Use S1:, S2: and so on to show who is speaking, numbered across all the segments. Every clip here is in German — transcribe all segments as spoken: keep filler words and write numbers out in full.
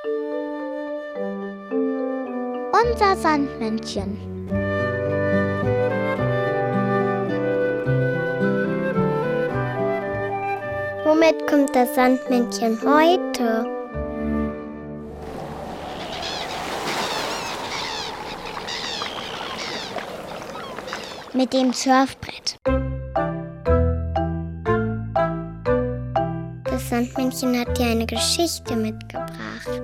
S1: Unser Sandmännchen. Womit kommt das Sandmännchen heute? Mit dem Surfbrett. Das Sandmännchen hat dir eine Geschichte mitgebracht.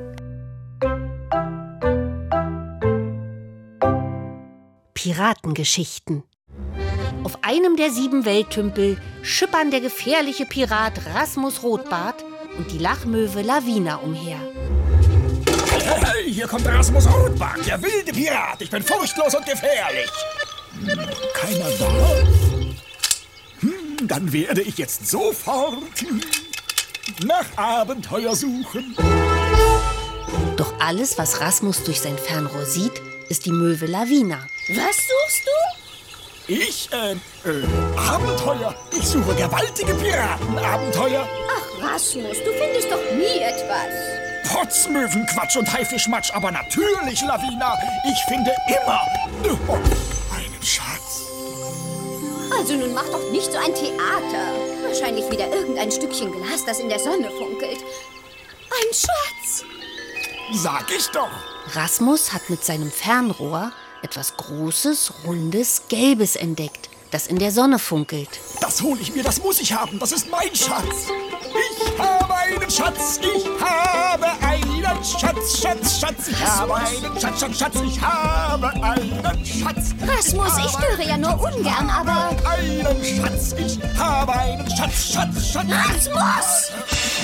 S2: Piratengeschichten. Auf einem der sieben Welttümpel schippern der gefährliche Pirat Rasmus Rotbart und die Lachmöwe Lavina umher.
S3: Hey, hey, hier kommt Rasmus Rotbart, der wilde Pirat. Ich bin furchtlos und gefährlich. Keiner da? Hm, dann werde ich jetzt sofort nach Abenteuer suchen.
S2: Doch alles, was Rasmus durch sein Fernrohr sieht, ist die Möwe Lavina.
S4: Was suchst du?
S3: Ich, äh, äh, Abenteuer. Ich suche gewaltige Piratenabenteuer.
S4: Ach, Rasmus, du findest doch nie etwas.
S3: Potzmöwenquatsch und Haifischmatsch, aber natürlich, Lavina. Ich finde immer oh, einen Schatz.
S4: Also nun mach doch nicht so ein Theater. Wahrscheinlich wieder irgendein Stückchen Glas, das in der Sonne funkelt. Ein Schatz.
S3: Sag ich doch.
S2: Rasmus hat mit seinem Fernrohr etwas Großes, Rundes, Gelbes entdeckt, das in der Sonne funkelt.
S3: Das hole ich mir, das muss ich haben. Das ist mein Schatz. Ich habe einen Schatz, ich habe einen Schatz, Schatz, Schatz. Ich habe einen Schatz, Schatz, Schatz. Ich habe einen Schatz.
S4: Rasmus, ich störe ja nur ungern, aber...
S3: Einen Schatz, ich habe einen Schatz, Schatz, Schatz.
S4: Rasmus!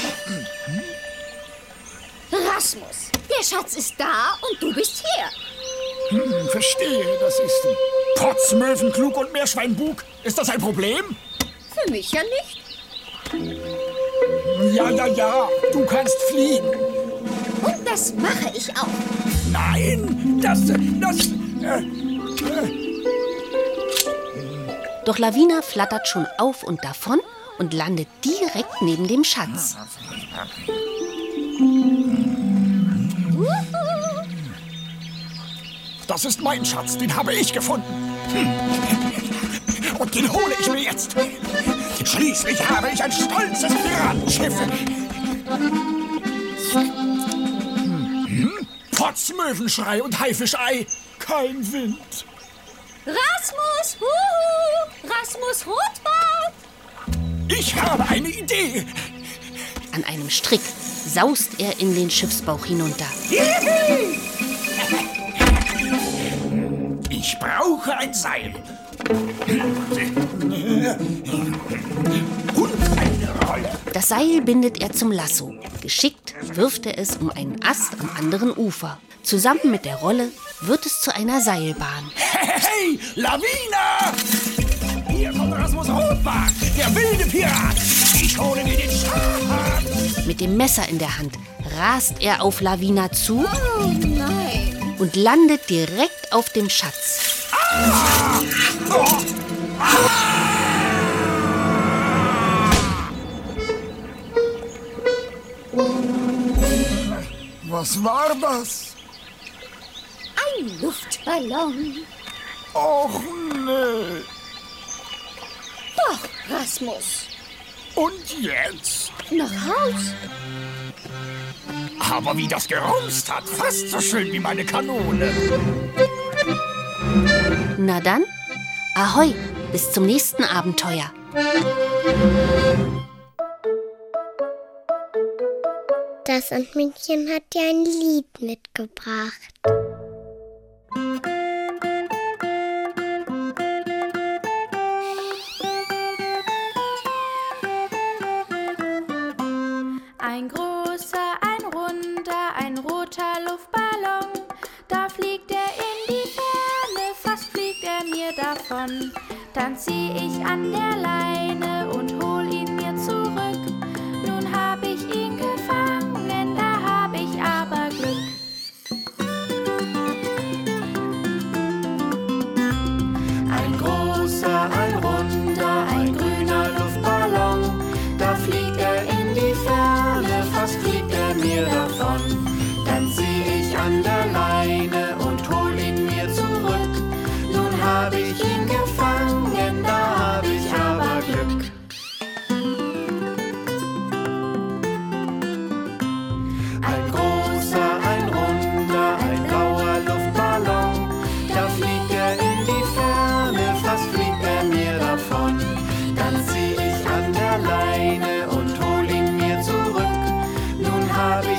S4: Rasmus, der Schatz ist da und du bist hier.
S3: Hm, verstehe, das ist Potzmöwenklug und Meerschweinbug. Ist das ein Problem?
S4: Für mich ja nicht.
S3: Ja, ja, ja, du kannst fliegen.
S4: Und das mache ich auch.
S3: Nein, das, das... Äh, äh.
S2: Doch Lavina flattert schon auf und davon und landet direkt neben dem Schatz.
S3: Das ist mein Schatz, den habe ich gefunden. Und den hole ich mir jetzt. Schließlich habe ich ein stolzes Piratenschiff. Hm? Potzmöwenschrei und Haifischei, kein Wind.
S4: Rasmus, huhu, Rasmus Rotbart.
S3: Ich habe eine Idee.
S2: An einem Strick saust er in den Schiffsbauch hinunter.
S3: Ich brauche ein Seil. Und eine Rolle.
S2: Das Seil bindet er zum Lasso. Geschickt wirft er es um einen Ast am anderen Ufer. Zusammen mit der Rolle wird es zu einer Seilbahn.
S3: Hey, hey, Lavina! Hier kommt Rasmus Rotbart, der wilde Pirat. Ich hole dir den Schatz.
S2: Mit dem Messer in der Hand rast er auf Lavina zu
S4: Oh nein.
S2: und landet direkt auf dem Schatz.
S3: Ah! Oh! Ah! Was war das?
S4: Ein Luftballon.
S3: Och, nee.
S4: Doch, Rasmus.
S3: Und jetzt?
S4: Nach Haus.
S3: Aber wie das gerumst hat, fast so schön wie meine Kanone.
S2: Na dann, ahoi, bis zum nächsten Abenteuer.
S1: Das Sandmännchen hat dir ein Lied mitgebracht.
S5: Ein großer, ein runder, ein roter Luftballon. Da fliegt er in die Ferne, fast fliegt er mir davon. Dann zieh ich an der Leine und hol ihn mir zurück. Nun hab ich ihn gefangen, da hab ich aber Glück. Ein großer, ein runder, ein grüner Luftballon. Da fliegt er in die Ferne, fast fliegt er mir davon. Dann
S6: an der Leine und hol ihn mir zurück. Nun hab ich ihn gefangen, da hab ich aber Glück. Ein großer, ein runder, ein blauer Luftballon, da fliegt er in die Ferne, fast fliegt er mir davon. Dann zieh ich an der Leine und hol ihn mir zurück. Nun hab ich